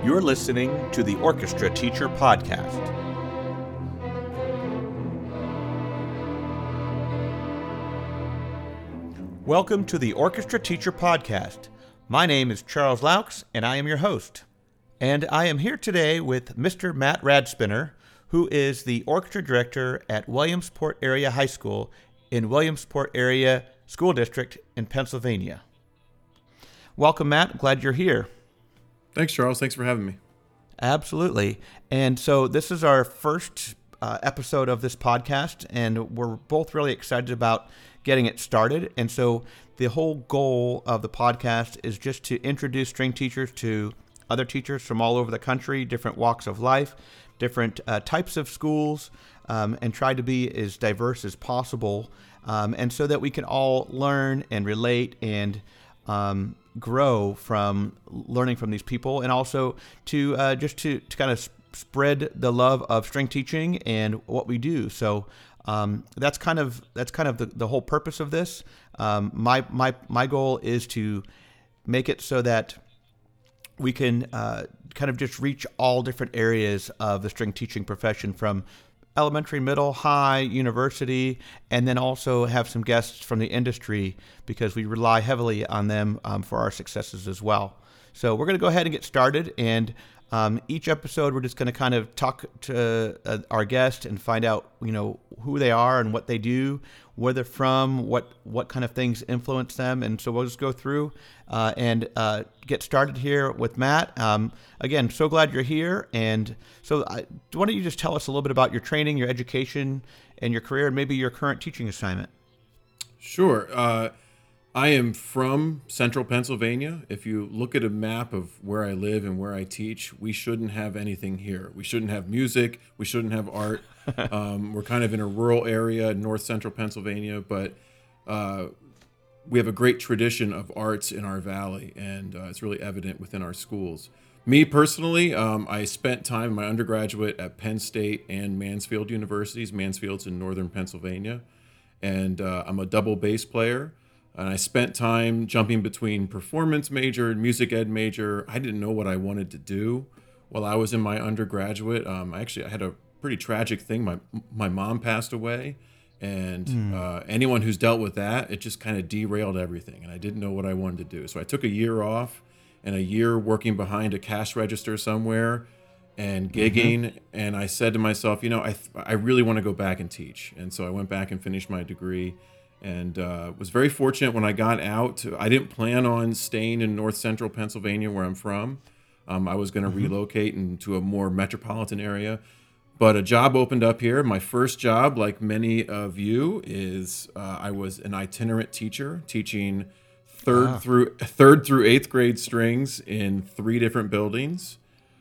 You're listening to the Orchestra Teacher Podcast. Welcome to the Orchestra Teacher Podcast. My name is Charles Laux, and I am your host. And I am here today with Mr. Matt Radspinner, who is the orchestra director at Williamsport Area High School in Williamsport Area School District in Pennsylvania. Welcome, Matt. Glad you're here. Thanks, Charles. Thanks for having me. Absolutely. And so this is our first episode of this podcast, and we're both really excited about getting it started. And so the whole goal of the podcast is just to introduce string teachers to other teachers from all over the country, different walks of life, different types of schools, and try to be as diverse as possible, and so that we can all learn and relate and grow from learning from these people, and also to just to kind of spread the love of string teaching and what we do. So that's kind of the whole purpose of this. My goal is to make it so that we can kind of just reach all different areas of the string teaching profession, from elementary, middle, high, university, and then also have some guests from the industry, because we rely heavily on them for our successes as well. So we're going to go ahead and get started, and each episode we're just going to kind of talk to our guest and find out, who they are and what they do, where they're from, what kind of things influence them. And so we'll just go through and get started here with Matt. Again, so glad you're here. And so why don't you just tell us a little bit about your training, your education, and your career, and maybe your current teaching assignment? Sure. I am from central Pennsylvania. If you look at a map of where I live and where I teach, we shouldn't have anything here. We shouldn't have music. We shouldn't have art. We're kind of in a rural area, north central Pennsylvania, but we have a great tradition of arts in our valley, and it's really evident within our schools. Me personally, I spent time in my undergraduate at Penn State and Mansfield Universities. Mansfield's in northern Pennsylvania, and I'm a double bass player. And I spent time jumping between performance major and music ed major. I didn't know what I wanted to do while I was in my undergraduate. I had a pretty tragic thing. My mom passed away, and anyone who's dealt with that, it just kind of derailed everything. And I didn't know what I wanted to do. So I took a year off, and a year working behind a cash register somewhere and gigging. And I said to myself, I really want to go back and teach. And so I went back and finished my degree. And was very fortunate when I got out. I didn't plan on staying in north central Pennsylvania, where I'm from. I was going to relocate into a more metropolitan area. But a job opened up here. My first job, like many of you, is I was an itinerant teacher, teaching third through eighth grade strings in 3 different buildings,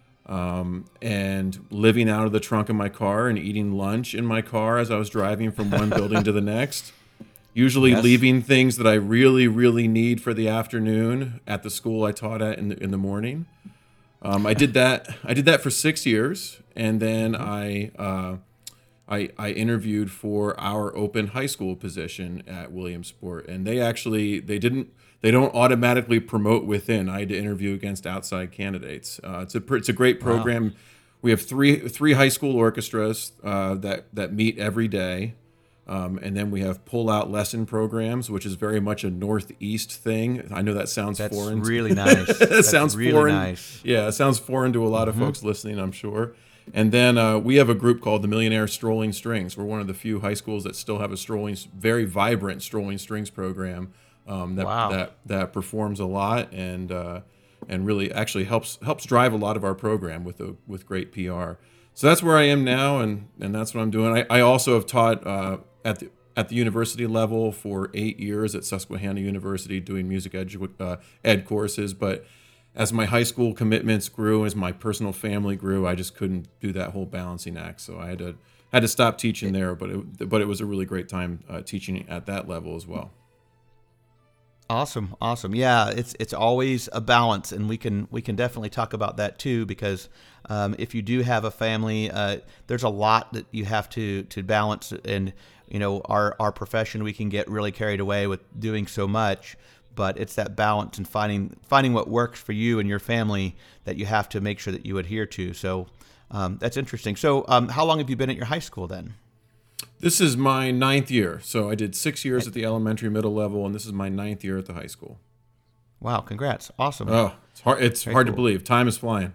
and living out of the trunk of my car and eating lunch in my car as I was driving from one building to the next. Usually leaving things that I really, really need for the afternoon at the school I taught at in the morning. I did that for 6 years, and then I interviewed for our open high school position at Williamsport, and they don't automatically promote within. I had to interview against outside candidates. It's a great program. Wow. We have three high school orchestras that meet every day. And then we have pull-out lesson programs, which is very much a Northeast thing. I know that sounds foreign. That's really nice. That sounds really foreign. Nice. Yeah, it sounds foreign to a lot of folks listening, I'm sure. And then we have a group called the Millionaire Strolling Strings. We're one of the few high schools that still have a very vibrant strolling strings program that performs a lot and really actually helps drive a lot of our program with great PR. So that's where I am now, and that's what I'm doing. I also have taught at the university level for 8 years at Susquehanna University, doing music ed courses. But as my high school commitments grew, as my personal family grew, I just couldn't do that whole balancing act. So I had to stop teaching there. But it was a really great time teaching at that level as well. Awesome. Yeah, it's always a balance, and we can definitely talk about that too, because if you do have a family, there's a lot that you have to balance, and our profession, we can get really carried away with doing so much. but it's that balance and finding what works for you and your family that you have to make sure that you adhere to. So that's interesting. So how long have you been at your high school then? This is my 9th year. So I did 6 years at the elementary middle level, and this is my 9th year at the high school. Wow, congrats. Awesome. Oh, it's hard to believe. Time is flying.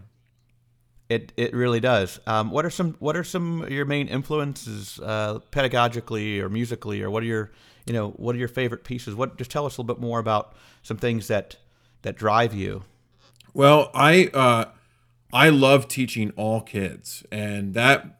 It really does. What are some of your main influences pedagogically or musically, or what are your favorite pieces? Just tell us a little bit more about some things that drive you. Well, I love teaching all kids, and that,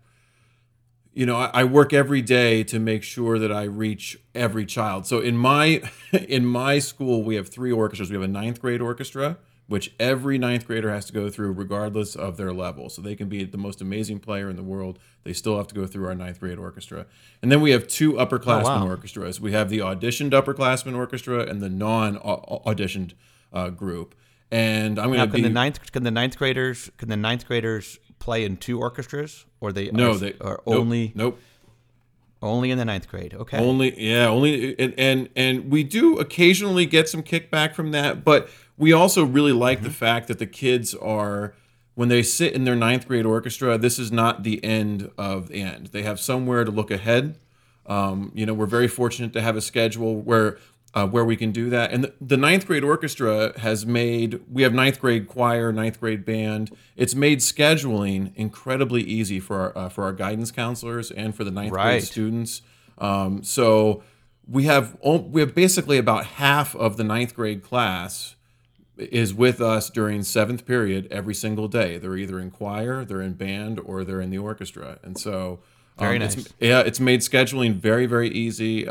I work every day to make sure that I reach every child. So in my school, we have 3 orchestras. We have a 9th grade orchestra, which every 9th grader has to go through regardless of their level. So they can be the most amazing player in the world. They still have to go through our 9th grade orchestra. And then we have 2 upperclassmen orchestras. We have the auditioned upperclassmen orchestra and the non-auditioned group. And I'm going to can the ninth graders play in 2 orchestras, or only in the 9th grade? Okay. Only, and we do occasionally get some kickback from that, but we also really like the fact that the kids are, when they sit in their 9th grade orchestra, this is not the end of the end. They have somewhere to look ahead. We're very fortunate to have a schedule where we can do that. And the 9th grade orchestra we have 9th grade choir, 9th grade band. It's made scheduling incredibly easy for our guidance counselors and for the 9th grade students. So we have basically about half of the 9th grade class is with us during 7th period every single day. They're either in choir, they're in band, or they're in the orchestra. And so very nice. It's made scheduling very, very easy.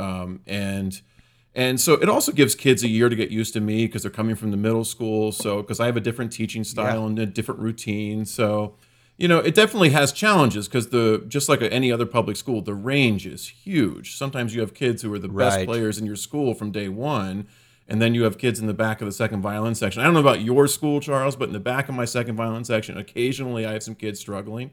And so it also gives kids a year to get used to me because they're coming from the middle school. So because I have a different teaching style and a different routine. So, it definitely has challenges because just like any other public school, the range is huge. Sometimes you have kids who are the best players in your school from day one. And then you have kids in the back of the second violin section. I don't know about your school, Charles, but in the back of my second violin section, occasionally I have some kids struggling.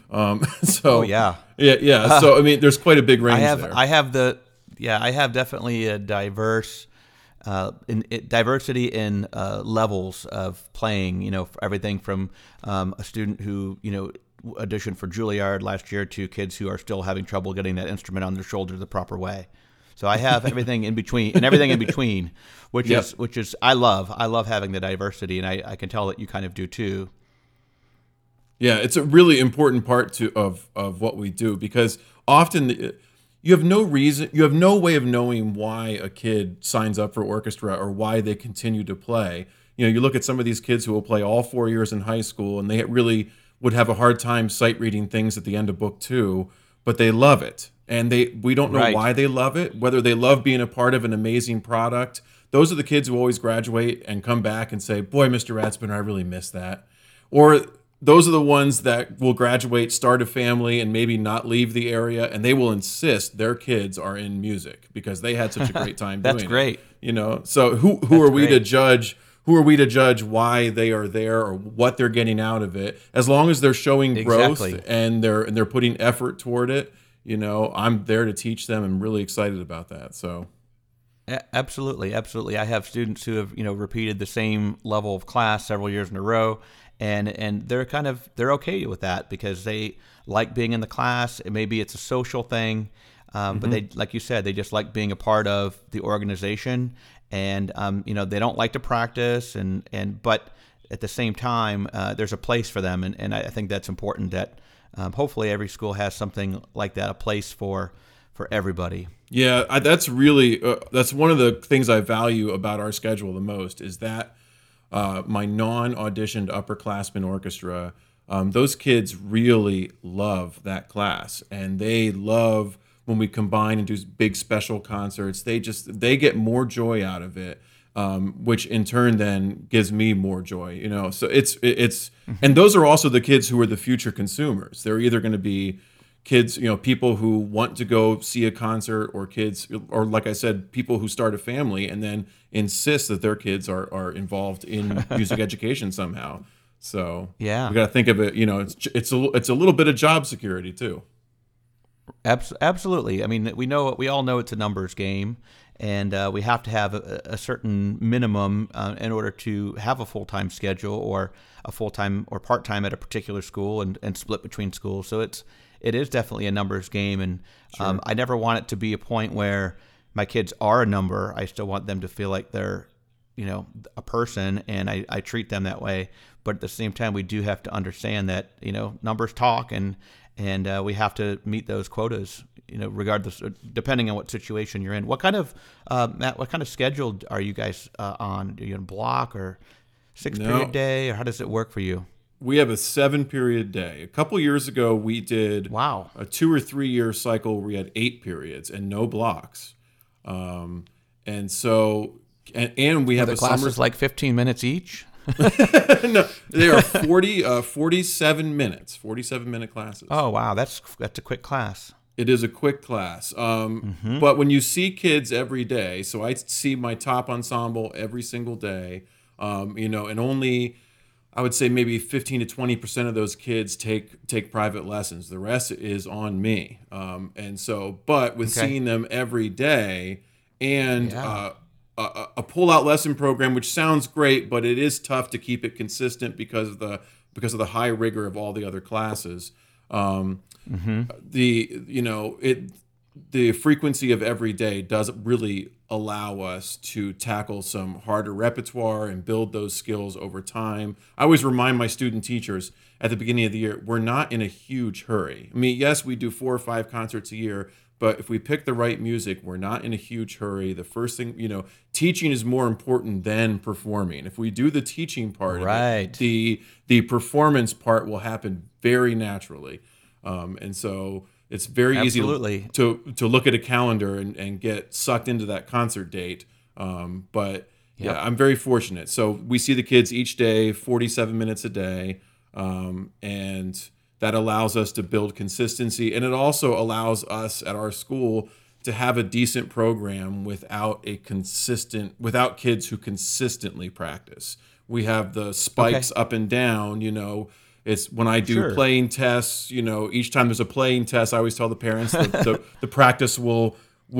So yeah. So I mean, there's quite a big range there. I have definitely a diversity in levels of playing. For everything from a student who auditioned for Juilliard last year to kids who are still having trouble getting that instrument on their shoulder the proper way. So I have everything in between, which is I love having the diversity, and I can tell that you kind of do too. Yeah, it's a really important part of what we do, because often you have no way of knowing why a kid signs up for orchestra or why they continue to play. You look at some of these kids who will play all 4 years in high school, and they really would have a hard time sight reading things at the end of book 2, but they love it. And we don't know why they love it, whether they love being a part of an amazing product. Those are the kids who always graduate and come back and say, boy, Mr. Ratzbiner, I really miss that. Or those are the ones that will graduate, start a family, and maybe not leave the area, and they will insist their kids are in music because they had such a great time doing it. That's great. So who are we to judge? Who are we to judge why they are there or what they're getting out of it? As long as they're showing growth and they're putting effort toward it, I'm there to teach them. I'm really excited about that. So, absolutely. I have students who have repeated the same level of class several years in a row, and they're okay with that because they like being in the class. Maybe it's a social thing, but they, like you said, they just like being a part of the organization, and they don't like to practice, but at the same time, there's a place for them, and I think that's important that. Hopefully every school has something like that, a place for everybody. Yeah, that's really that's one of the things I value about our schedule the most is that my non-auditioned upperclassmen orchestra, those kids really love that class, and they love when we combine and do big special concerts. They get more joy out of it. Which in turn then gives me more joy, So it's and those are also the kids who are the future consumers. They're either going to be kids, people who want to go see a concert, or kids, or like I said, people who start a family and then insist that their kids are involved in music education somehow. So we got to think of it, it's a little bit of job security too. Absolutely. I mean, we all know it's a numbers game, and we have to have a certain minimum in order to have a full-time schedule or a full-time or part-time at a particular school and split between schools. So it is definitely a numbers game, and Sure. I never want it to be a point where my kids are a number. I still want them to feel like they're, a person, and I treat them that way. But at the same time, we do have to understand that, numbers talk, and we have to meet those quotas, regardless, depending on what situation you're in. What kind of Matt? What kind of schedule are you guys on? Are you on block or 6-period No. day, or how does it work for you? We have a 7-period day. A couple years ago, we did Wow. a 2 or 3 year cycle where we had 8 periods and no blocks. And so, and we have The a summer. classes like 15 minutes each. No, they are 47 minutes, 47-minute classes. Oh wow, that's a quick class. It is a quick class. But when you see kids every day, so I see my top ensemble every single day, and only, I would say maybe 15 to 20% of those kids take private lessons. The rest is on me. And so, but with Okay. seeing them every day and Yeah. a pull-out lesson program, which sounds great, but it is tough to keep it consistent because of the high rigor of all the other classes. The frequency of every day does really allow us to tackle some harder repertoire and build those skills over time. I always remind my student teachers at the beginning of the year, we're not in a huge hurry. I mean, yes, we do 4 or 5 concerts a year, but if we pick the right music, we're not in a huge hurry. The first thing, teaching is more important than performing. If we do the teaching part of Right. it, the performance part will happen very naturally. And so it's very Absolutely. easy to look at a calendar and get sucked into that concert date. But Yep. yeah, I'm very fortunate. So we see the kids each day, 47 minutes a day. And that allows us to build consistency. And it also allows us at our school to have a decent program without kids who consistently practice. We have the spikes up and down, It's when I do Sure. playing tests, each time there's a playing test, I always tell the parents that the practice will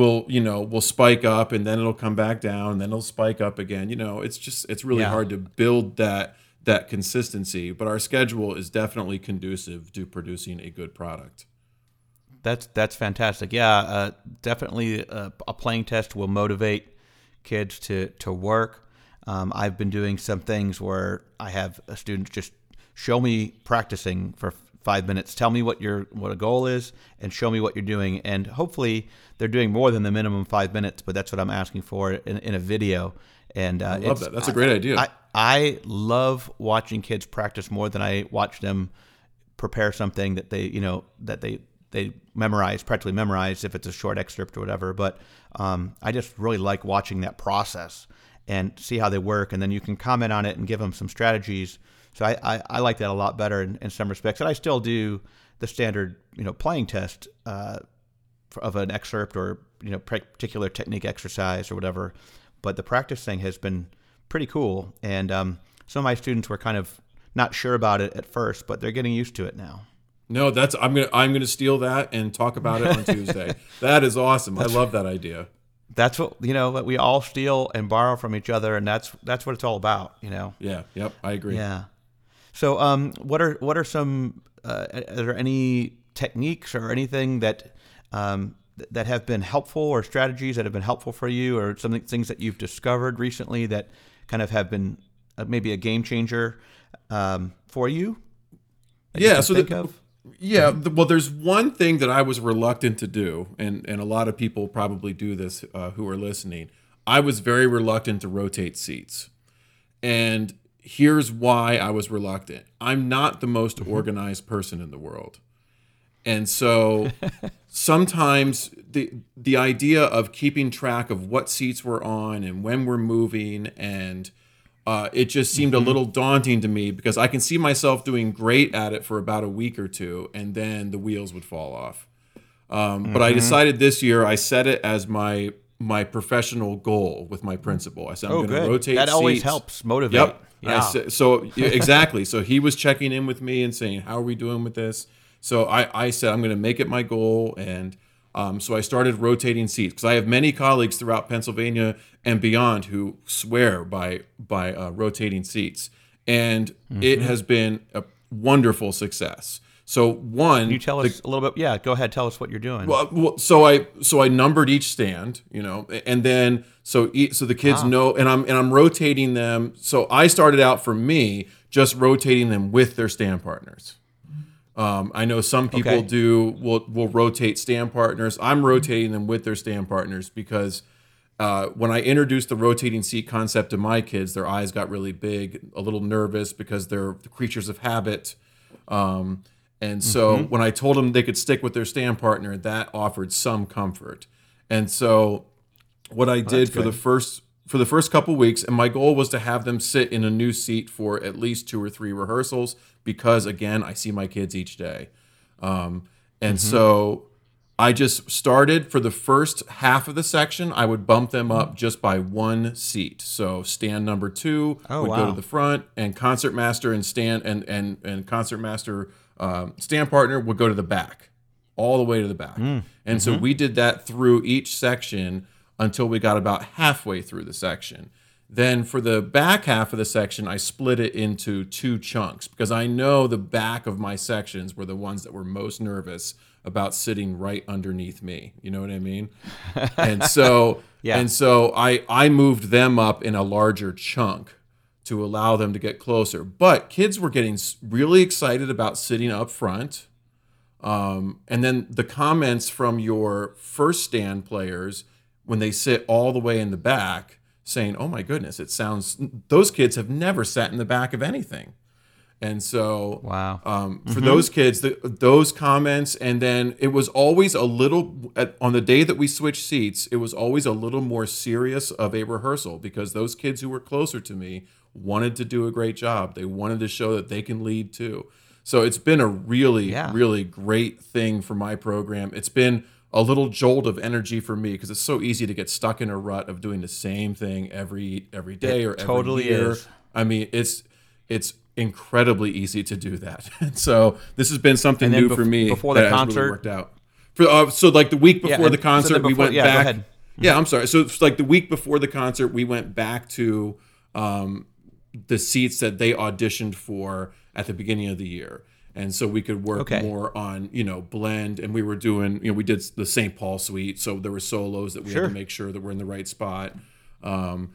spike up and then it'll come back down and then it'll spike up again. It's really Yeah. hard to build that consistency, but our schedule is definitely conducive to producing a good product. That's fantastic. Yeah, definitely a playing test will motivate kids to work. I've been doing some things where I have students just show me practicing for 5 minutes. Tell me what a goal is, and show me what you're doing. And hopefully, they're doing more than the minimum 5 minutes. But that's what I'm asking for in a video. And I love that. That's a great idea. I love watching kids practice more than I watch them prepare something that they practically memorize if it's a short excerpt or whatever. But I just really like watching that process and see how they work, and then you can comment on it and give them some strategies. So I like that a lot better in some respects. And I still do the standard playing test of an excerpt or particular technique exercise or whatever. But the practice thing has been pretty cool, and some of my students were kind of not sure about it at first, but they're getting used to it now. No, I'm gonna steal that and talk about it on Tuesday. That is awesome. I love that idea. That's what what we all steal and borrow from each other, and that's what it's all about. Yeah. Yep. I agree. Yeah. So, what are some? Are there any techniques or anything that have been helpful, or strategies that have been helpful for you, or some things that you've discovered recently that kind of have been maybe a game changer for you? Yeah. Well, there's one thing that I was reluctant to do, and a lot of people probably do this who are listening. I was very reluctant to rotate seats, and here's why I was reluctant. I'm not the most organized person in the world. And so sometimes the idea of keeping track of what seats we're on and when we're moving, and it just seemed a little daunting to me, because I can see myself doing great at it for about a week or two, and then the wheels would fall off. But I decided this year, I set it as my professional goal with my principal. I said, I'm going to rotate That always seats. helps motivate. Yep. Yeah. So exactly. So he was checking in with me and saying, how are we doing with this? So I said, I'm going to make it my goal. And so I started rotating seats because I have many colleagues throughout Pennsylvania and beyond who swear by rotating seats. And it has been a wonderful success. So one, Can you tell us a little bit? Yeah, go ahead. Tell us what you're doing. well, so I numbered each stand, and then so the kids know, and I'm rotating them. So I started out for me just rotating them with their stand partners. I know some people will rotate stand partners. I'm rotating them with their stand partners because when I introduced the rotating seat concept to my kids, their eyes got really big, a little nervous because they're the creatures of habit. And so when I told them they could stick with their stand partner, that offered some comfort. And so what I did for the first couple weeks, and my goal was to have them sit in a new seat for at least 2 or 3 rehearsals because, again, I see my kids each day. So I just started for the first half of the section. I would bump them up just by 1 seat. So stand number 2 would go to the front, and concertmaster and concertmaster stand partner would go to the back, all the way to the back. And so we did that through each section until we got about halfway through the section. Then for the back half of the section, I split it into 2 chunks because I know the back of my sections were the ones that were most nervous about sitting right underneath me. You know what I mean? And so I moved them up in a larger chunk to allow them to get closer. But kids were getting really excited about sitting up front. And then the comments from your first stand players when they sit all the way in the back saying, oh my goodness, those kids have never sat in the back of anything. And so for those kids, those comments, and then it was always a little, on the day that we switched seats, it was always a little more serious of a rehearsal because those kids who were closer to me wanted to do a great job. They wanted to show that they can lead too. So it's been a really, really great thing for my program. It's been a little jolt of energy for me because it's so easy to get stuck in a rut of doing the same thing every day or every year. Is. I mean, it's incredibly easy to do that. And so this has been something new for me before the that concert has really worked out. So like the week before the concert, we went back. Go ahead. Yeah, I'm sorry. So it's like the week before the concert, we went back to the seats that they auditioned for at the beginning of the year. And so we could work more on, blend. And we were doing, we did the St. Paul suite. So there were solos that we had to make sure that we're in the right spot. And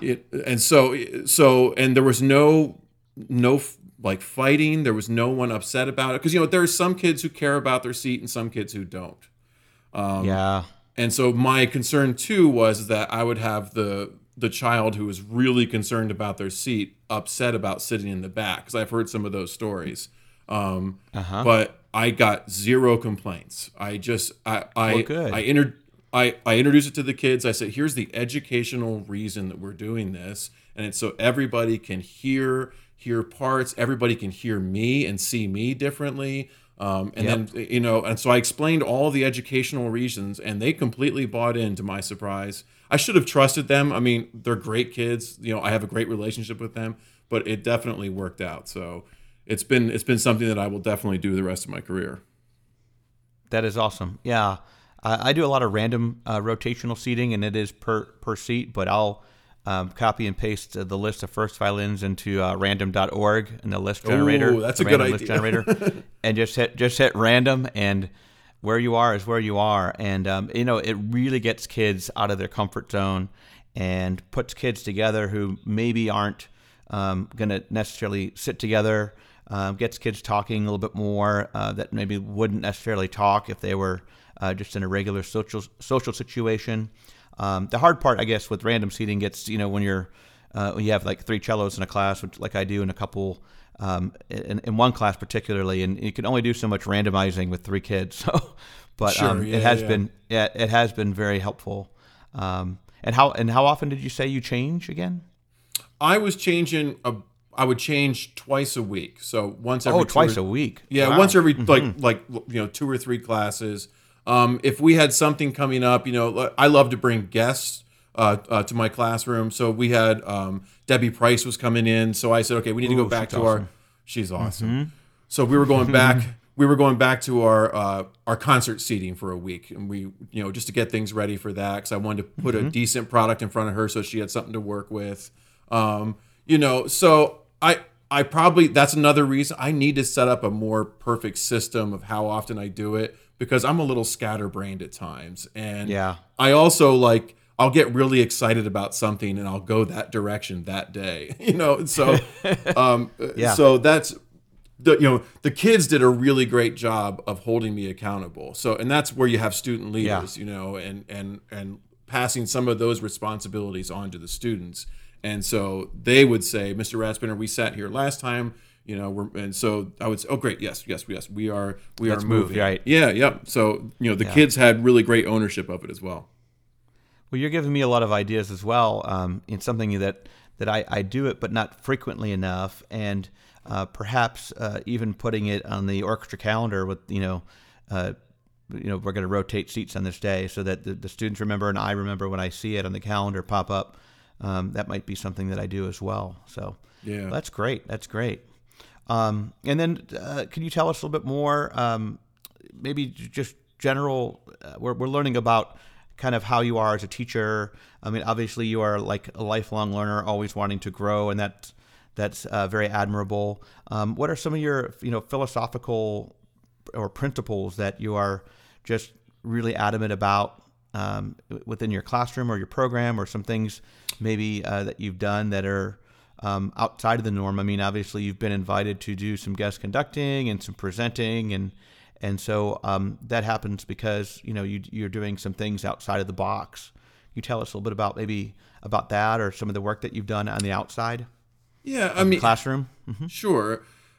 there was no like fighting. There was no one upset about it. Because, there are some kids who care about their seat and some kids who don't. And so my concern too was that I would have the child who was really concerned about their seat upset about sitting in the back, because I've heard some of those stories. But I got 0 complaints. I introduced it to the kids. I said, here's the educational reason that we're doing this. And it's so everybody can hear parts. Everybody can hear me and see me differently. Then, and so I explained all the educational reasons, and they completely bought in, to my surprise. I should have trusted them. I mean, they're great kids. I have a great relationship with them, but it definitely worked out. So it's been something that I will definitely do the rest of my career. That is awesome. Yeah. I do a lot of random rotational seating, and it is per seat, but I'll copy and paste the list of first violins into random.org in the list generator. Oh, that's a good idea. List generator, and just hit random, and where you are is where you are. And, it really gets kids out of their comfort zone and puts kids together who maybe aren't going to necessarily sit together, gets kids talking a little bit more that maybe wouldn't necessarily talk if they were just in a regular social situation. The hard part, I guess, with random seating gets, when you have like 3 cellos in a class, which like I do in a couple, in one class particularly, and you can only do so much randomizing with 3 kids. So, but it has been very helpful. And how often did you say you change again? I was changing. I would change twice a week. So once every twice a week. Yeah, wow. Once every like 2 or 3 classes. If we had something coming up, I love to bring guests to my classroom. So we had Debbie Price was coming in. So I said, okay, we need to go back to she's awesome. So we were going back we were going back to our concert seating for a week, and we, just to get things ready for that, because I wanted to put a decent product in front of her so she had something to work with. So I probably, that's another reason I need to set up a more perfect system of how often I do it, because I'm a little scatterbrained at times. And I also I'll get really excited about something and I'll go that direction that day, so, so that's the kids did a really great job of holding me accountable. So, and that's where you have student leaders, and passing some of those responsibilities on to the students. And so they would say, Mr. Ratzbiner, we sat here last time, and so I would say, oh, great. Yes. We are moving. Right. Yeah. So, the kids had really great ownership of it as well. Well, you're giving me a lot of ideas as well. In something that I do it, but not frequently enough. And perhaps even putting it on the orchestra calendar with, we're going to rotate seats on this day so that the students remember and I remember when I see it on the calendar pop up. That might be something that I do as well. So that's great. That's great. And then can you tell us a little bit more, maybe just general, we're learning about kind of how you are as a teacher. I mean, obviously you are like a lifelong learner, always wanting to grow, and that's very admirable. What are some of your, philosophical or principles that you are just really adamant about within your classroom or your program, or some things maybe that you've done that are outside of the norm? I mean, obviously you've been invited to do some guest conducting and some presenting, and so that happens because you're doing some things outside of the box. Can you tell us a little bit about that, or some of the work that you've done on the outside? Yeah, I mean, classroom. Sure.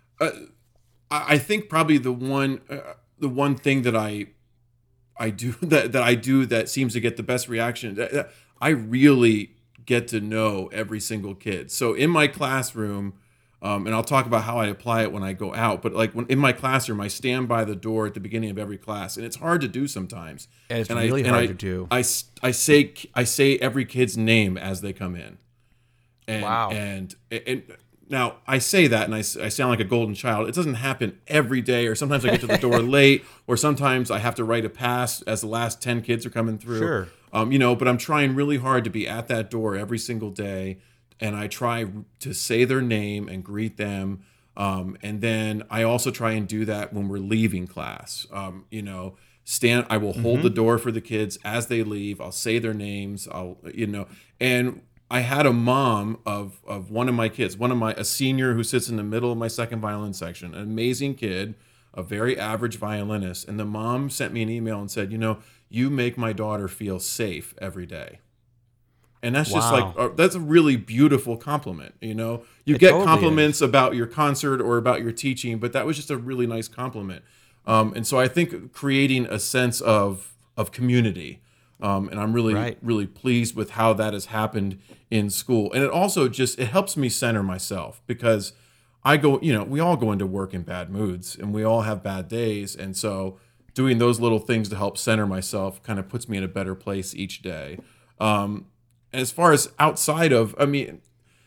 I think probably the one thing that I do that seems to get the best reaction, I really get to know every single kid. So in my classroom, and I'll talk about how I apply it when I go out, but in my classroom, I stand by the door at the beginning of every class, and it's hard to do sometimes. And it's really hard to do. I say every kid's name as they come in. And, wow. And now I say that, and I sound like a golden child. It doesn't happen every day, or sometimes I get to the door late, or sometimes I have to write a pass as the last 10 kids are coming through. Sure. But I'm trying really hard to be at that door every single day, and I try to say their name and greet them. And then I also try and do that when we're leaving class. I will hold the door for the kids as they leave. I'll say their names. And I had a mom of one of my kids, a senior who sits in the middle of my second violin section, an amazing kid, a very average violinist. And the mom sent me an email and said, you make my daughter feel safe every day. And that's just that's a really beautiful compliment. You get totally compliments about your concert or about your teaching, but that was just a really nice compliment. And so I think creating a sense of community, and I'm really, really pleased with how that has happened in school. And it also it helps me center myself, because we all go into work in bad moods, and we all have bad days. And so doing those little things to help center myself kind of puts me in a better place each day. As far as outside of the,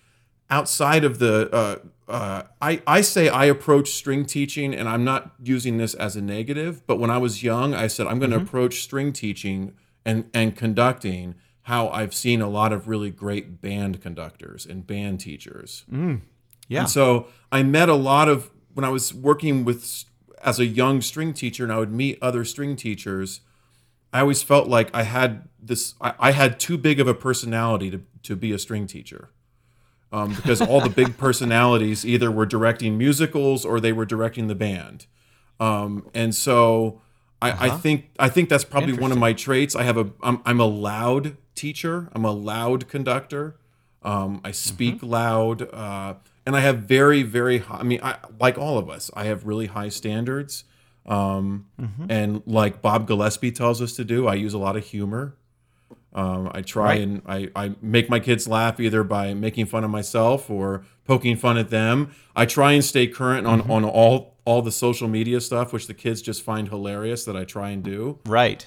I say I approach string teaching, and I'm not using this as a negative, but when I was young, I said, I'm going to approach string teaching and conducting how I've seen a lot of really great band conductors and band teachers. Yeah. And so I met a lot of, when I was working as a young string teacher, and I would meet other string teachers, I always felt like I had too big of a personality to be a string teacher, because all the big personalities either were directing musicals or they were directing the band, and so I think that's probably one of my traits. I'm a loud teacher. I'm a loud conductor. I speak loud, and I have very, very high. I mean, like all of us, I have really high standards. And like Bob Gillespie tells us to do, I use a lot of humor. I try and I make my kids laugh either by making fun of myself or poking fun at them. I try and stay current on all the social media stuff, which the kids just find hilarious that I try and do. Right.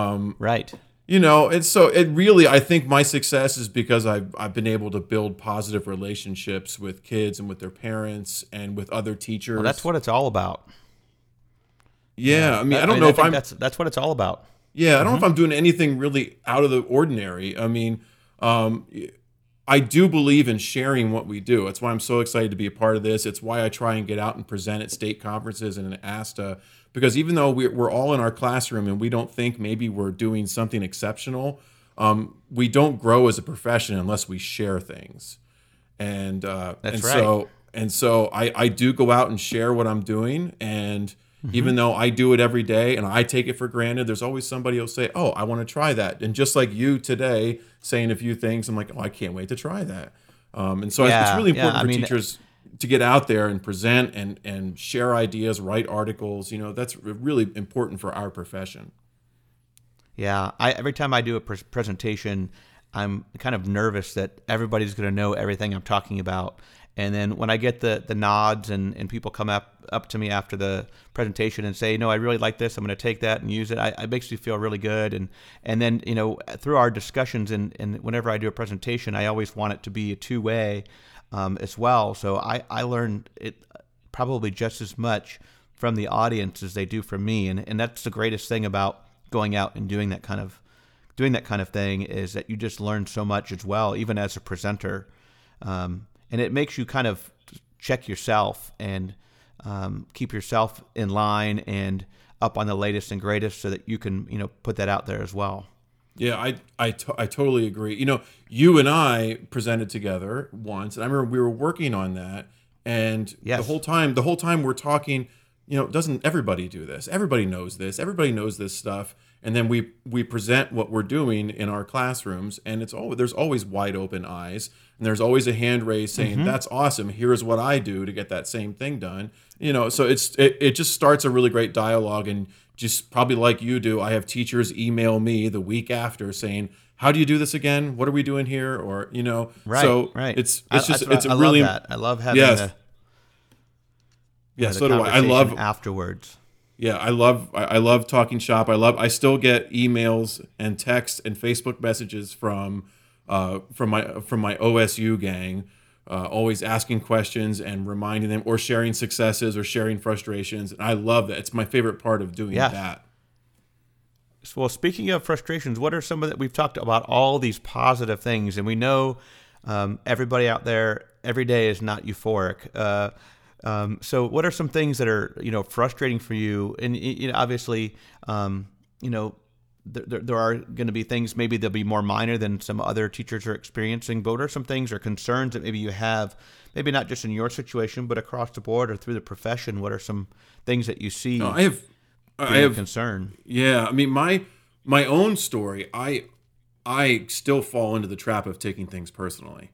And so it really, I think my success is because I've been able to build positive relationships with kids and with their parents and with other teachers. Well, that's what it's all about. Yeah, Yeah. I mean, I I don't mean, know I if think I'm. that's what it's all about. Yeah, I don't know if I'm doing anything really out of the ordinary. I mean, um, I do believe in sharing what we do. That's why I'm so excited to be a part of this. It's why I try and get out and present at state conferences and at ASTA, because even though we're all in our classroom and we don't think maybe we're doing something exceptional, we don't grow as a profession unless we share things. And That's right. I do go out and share what I'm doing, and Hmm. even though I do it every day and I take it for granted, there's always somebody who'll say, "Oh, I want to try that." And just like you today saying a few things, I'm like, "Oh, I can't wait to try that." And so it's Yeah. really Yeah. important I for mean, teachers to get out there and present and share ideas, write articles. That's really important for our profession. yeah. Every time I do a presentation, I'm kind of nervous that everybody's going to know everything I'm talking about. And then when I get the nods and people come up to me after the presentation and say, no, I really like this. I'm going to take that and use it. It makes me feel really good. And then, through our discussions and whenever I do a presentation, I always want it to be a two-way as well. So I learn it probably just as much from the audience as they do from me. And that's the greatest thing about going out and doing that kind of thing, is that you just learn so much as well, even as a presenter. And it makes you kind of check yourself and keep yourself in line and up on the latest and greatest, so that you can put that out there as well. Yeah, I totally agree. You and I presented together once, and I remember we were working on that, and Yes. the whole time we're talking, doesn't everybody do this? Everybody knows this. Everybody knows this stuff. And then we present what we're doing in our classrooms, and there's always wide open eyes, and there's always a hand raised saying, "That's awesome. Here's what I do to get that same thing done." So it just starts a really great dialogue. And just probably like you do, I have teachers email me the week after saying, "How do you do this again? What are we doing here?" Or Right. so Right. it's just it's a I love really that. I love having yes yeah. the So do I. I conversation love afterwards. Yeah, I love talking shop. I still get emails and texts and Facebook messages from my OSU gang, always asking questions and reminding them, or sharing successes or sharing frustrations. And I love that. It's my favorite part of doing Yeah. that. Well, speaking of frustrations, what are some of that? We've talked about all these positive things, and we know everybody out there every day is not euphoric. So, what are some things that are frustrating for you? And obviously, you know, there are going to be things. Maybe they'll be more minor than some other teachers are experiencing. But what are some things or concerns that maybe you have? Maybe not just in your situation, but across the board or through the profession. What are some things that you No, see I being a have concern? Yeah, I mean my own story. I still fall into the trap of taking things personally.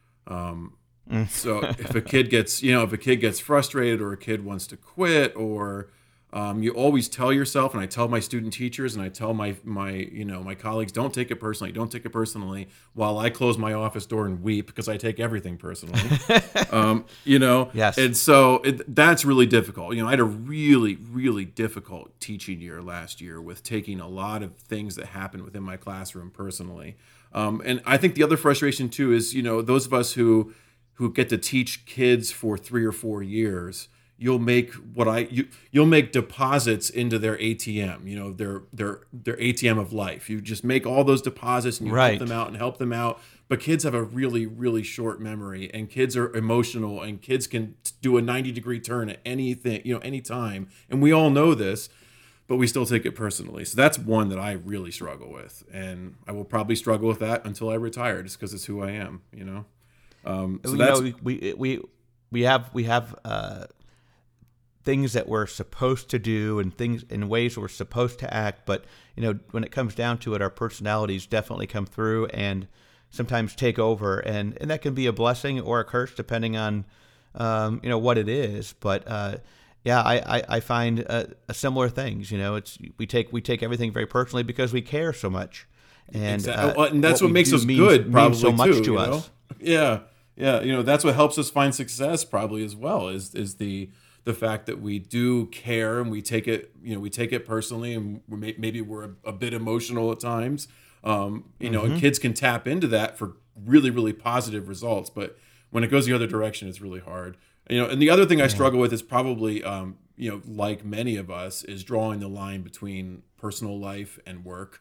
So if a kid gets frustrated, or a kid wants to quit, or you always tell yourself, and I tell my student teachers, and I tell my colleagues, don't take it personally. Don't take it personally. While I close my office door and weep because I take everything personally. Yes. And so that's really difficult. I had a really, really difficult teaching year last year, with taking a lot of things that happened within my classroom personally. And I think the other frustration too is, those of us who get to teach kids for 3 or 4 years, you'll make deposits into their ATM, their ATM of life. You just make all those deposits, and you Right. help them out. But kids have a really, really short memory, and kids are emotional, and kids can do a 90-degree turn at anything, anytime. And we all know this, but we still take it personally. So that's one that I really struggle with, and I will probably struggle with that until I retire, just because it's who I am. So that's We have things that we're supposed to do and things in ways we're supposed to act, but when it comes down to it, our personalities definitely come through and sometimes take over, and that can be a blessing or a curse depending on what it is. But I find similar things. It's we take everything very personally because we care so much, and and that's what we makes do us good, probably means so much too, to us. Yeah, yeah. That's what helps us find success, probably as well, is the fact that we do care, and we take it personally, and maybe we're a bit emotional at times. And kids can tap into that for really, really positive results. But when it goes the other direction, it's really hard. And the other thing I struggle with is probably like many of us, is drawing the line between personal life and work.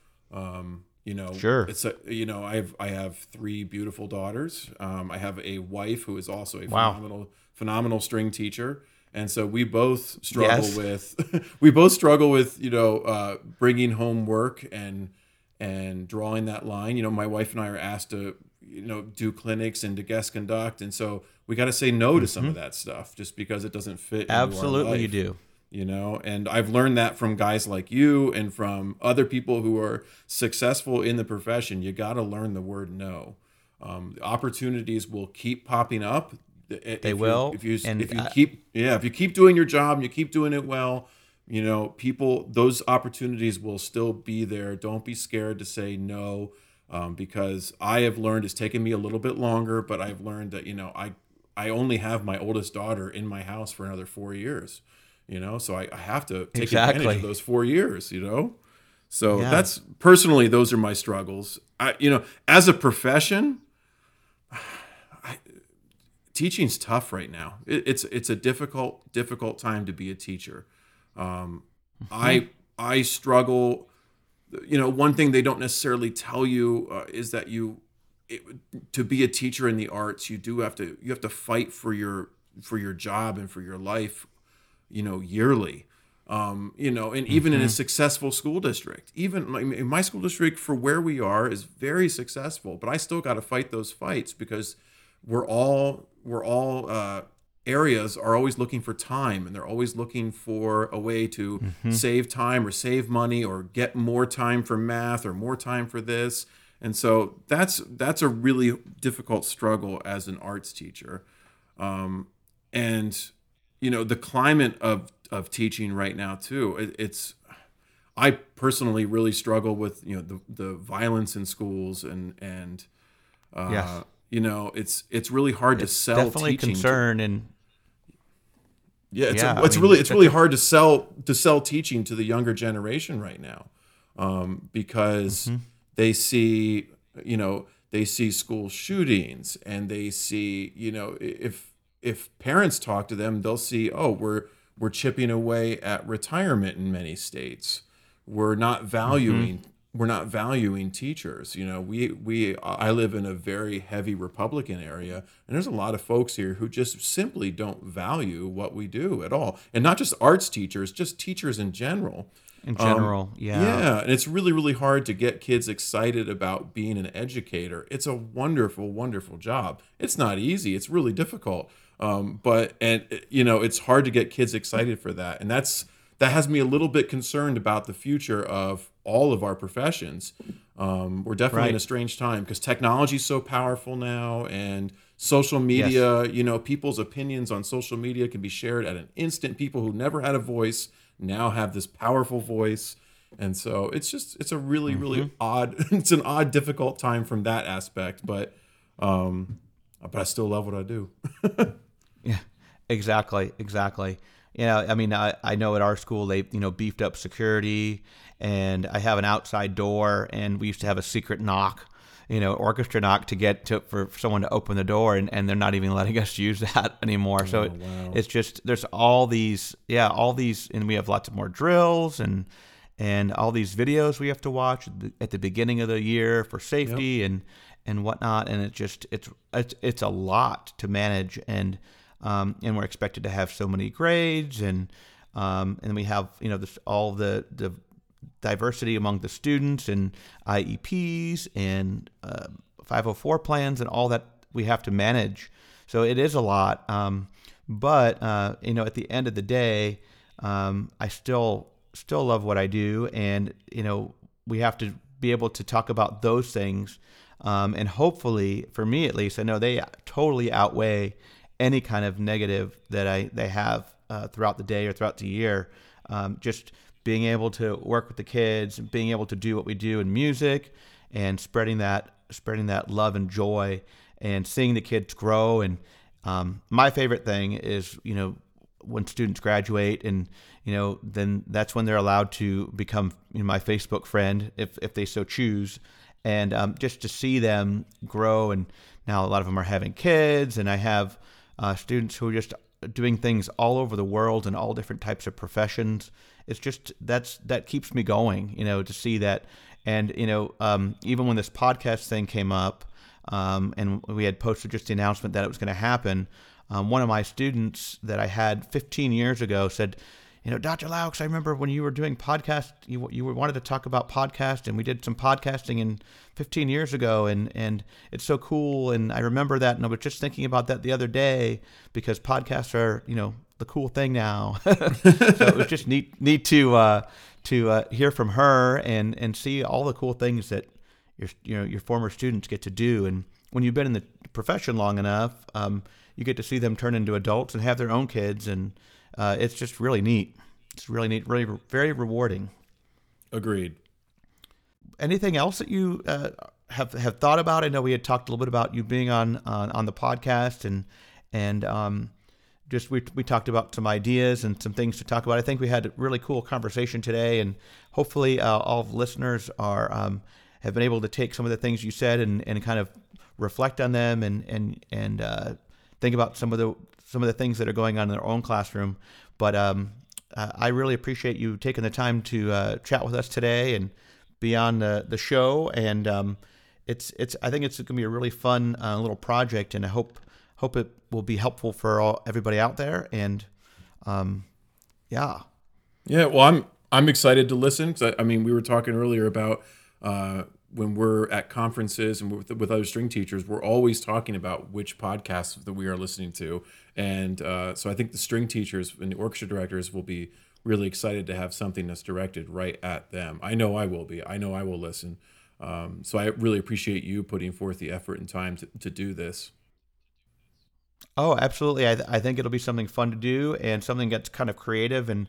Sure. It's I have three beautiful daughters. I have a wife who is also a Wow. phenomenal string teacher. And so we both struggle Yes. with bringing home work and drawing that line. My wife and I are asked to do clinics and to guest conduct, and so we got to say no to some of that stuff just because it doesn't fit into our Absolutely, you life. do. And I've learned that from guys like you and from other people who are successful in the profession. You got to learn the word no. Opportunities will keep popping up. They will. If you And if you keep doing your job and you keep doing it well, those opportunities will still be there. Don't be scared to say no, because I have learned it's taken me a little bit longer, but I've learned that I only have my oldest daughter in my house for another 4 years. So I have to take advantage Exactly. of those 4 years. So Yeah. that's personally, those are my struggles. As a profession, teaching's tough right now. It's a difficult time to be a teacher. I struggle. One thing they don't necessarily tell you is that to be a teacher in the arts, you have to fight for your job and for your life, yearly. And even in a successful school district, even in my school district, for where we are, is very successful, but I still got to fight those fights because we're all areas are always looking for time, and they're always looking for a way to save time or save money or get more time for math or more time for this. And so that's a really difficult struggle as an arts teacher. And the climate of teaching right now too, I personally really struggle with the violence in schools and Yes. it's really hard to sell Definitely teaching. concern. And yeah, It's really hard to sell teaching to the younger generation right now, because they see school shootings, and they see if parents talk to them, they'll see, oh, we're chipping away at retirement in many states. We're not valuing teachers. I live in a very heavy Republican area, and there's a lot of folks here who just simply don't value what we do at all. And not just arts teachers, just teachers in general. in general, yeah. Yeah, and it's really, really hard to get kids excited about being an educator. It's a wonderful, wonderful job. It's not easy. It's really difficult. It's hard to get kids excited for that. And that has me a little bit concerned about the future of all of our professions. We're definitely in a strange time because technology is so powerful now, and social media, people's opinions on social media can be shared at an instant. People who never had a voice now have this powerful voice. And so it's a really, really odd, it's an odd, difficult time from that aspect, but I still love what I do. Yeah, exactly. I mean, I know at our school they beefed up security, and I have an outside door, and we used to have a secret knock, orchestra knock for someone to open the door, and they're not even letting us use that anymore. So Wow. it's just there's all these, and we have lots of more drills and all these videos we have to watch at the beginning of the year for safety and whatnot, and it's a lot to manage, and we're expected to have so many grades, and we have all the diversity among the students and IEPs and 504 plans and all that we have to manage. So it is a lot, but at the end of the day, I still love what I do, and we have to be able to talk about those things, and hopefully, for me at least, I know they totally outweigh any kind of negative that they have throughout the day or throughout the year. Just being able to work with the kids and being able to do what we do in music and spreading that love and joy and seeing the kids grow. And my favorite thing is, when students graduate, and then that's when they're allowed to become my Facebook friend if they so choose, and just to see them grow. And now a lot of them are having kids, and I have students who just doing things all over the world and all different types of professions. It's just that keeps me going, to see that. And even when this podcast thing came up, and we had posted just the announcement that it was going to happen, one of my students that I had 15 years ago said, Dr. Laux, I remember when you were doing podcasts, you wanted to talk about podcast, and we did some podcasting in 15 years ago, and it's so cool. And I remember that, and I was just thinking about that the other day because podcasts are, the cool thing now. So it was just neat to hear from her and see all the cool things that your former students get to do. And when you've been in the profession long enough, you get to see them turn into adults and have their own kids, and it's just really neat. It's really neat, really very rewarding. Agreed. Anything else that you have thought about? I know we had talked a little bit about you being on the podcast, and just we talked about some ideas and some things to talk about. I think we had a really cool conversation today, and hopefully all of the listeners are have been able to take some of the things you said and kind of reflect on them and think about some of the things that are going on in their own classroom. But I really appreciate you taking the time to chat with us today and be on the show. And I think it's going to be a really fun little project, and I hope it will be helpful for everybody out there. And yeah. Well, I'm excited to listen because we were talking earlier about when we're at conferences and with other string teachers, we're always talking about which podcasts that we are listening to. And so I think the string teachers and the orchestra directors will be really excited to have something that's directed right at them. I know I will be. I know I will listen. So I really appreciate you putting forth the effort and time to do this. Oh, absolutely. I think it'll be something fun to do and something that's kind of creative. And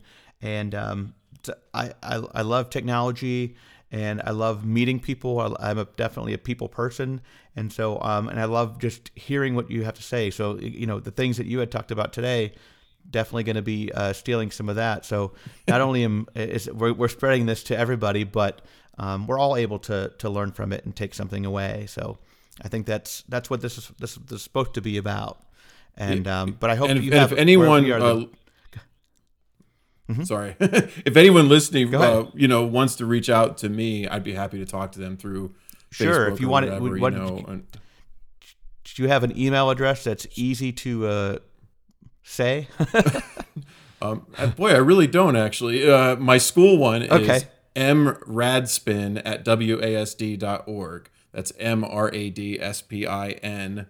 I love technology. And I love meeting people. I'm definitely a people person, and so and I love just hearing what you have to say. So the things that you had talked about today, definitely going to be stealing some of that. So not only we're spreading this to everybody, but we're all able to learn from it and take something away. So I think that's what this is supposed to be about. And but I hope if anyone. Mm-hmm. Sorry. If anyone listening, wants to reach out to me, I'd be happy to talk to them through Sure. Facebook If you want it, do you have an email address that's easy to say? Boy, I really don't actually. My school one is mradspin@wasd.org. That's MRADSPIN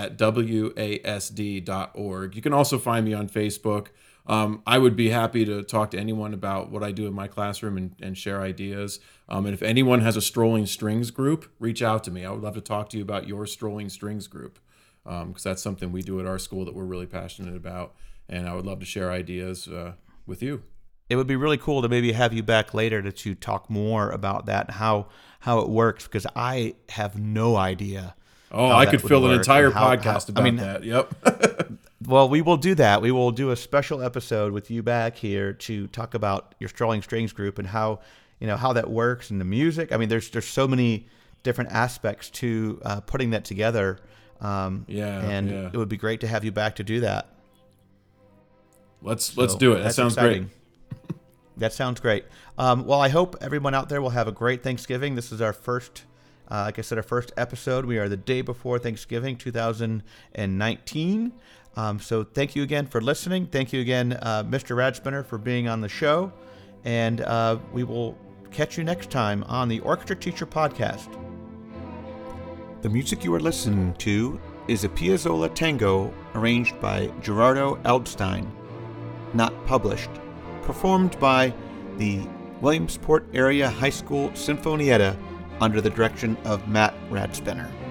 @wasd.org. You can also find me on Facebook. I would be happy to talk to anyone about what I do in my classroom and share ideas. And if anyone has a Strolling Strings group, reach out to me. I would love to talk to you about your Strolling Strings group because that's something we do at our school that we're really passionate about. And I would love to share ideas with you. It would be really cool to maybe have you back later to talk more about that and how it works, because I have no idea. Oh, I could fill an entire podcast about that. Yep. Well, we will do that. We will do a special episode with you back here to talk about your Strolling Strings group and how that works and the music. There's so many different aspects to putting that together. It would be great to have you back to do that. Let's do it. That sounds exciting. Great. That sounds great. Well, I hope everyone out there will have a great Thanksgiving. This is our first, like I said, our first episode. We are the day before Thanksgiving, 2019. So thank you again for listening. Thank you again, Mr. Radspinner, for being on the show. And we will catch you next time on the Orchestra Teacher Podcast. The music you are listening to is a Piazzolla tango arranged by Gerardo Eldstein, not published, performed by the Williamsport Area High School Sinfonietta under the direction of Matt Radspinner.